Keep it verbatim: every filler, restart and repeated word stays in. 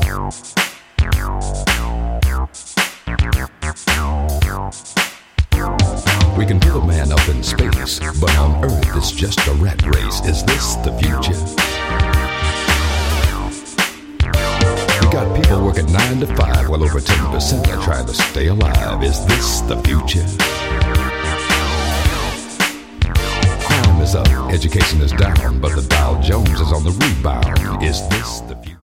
We can put a man up in space, but on Earth it's just a rat race. Is this the future? We got people working nine to five, while over ten percent are trying to stay alive. Is this the future? Crime is up, education is down, but the Dow Jones is on the rebound. Is this the future?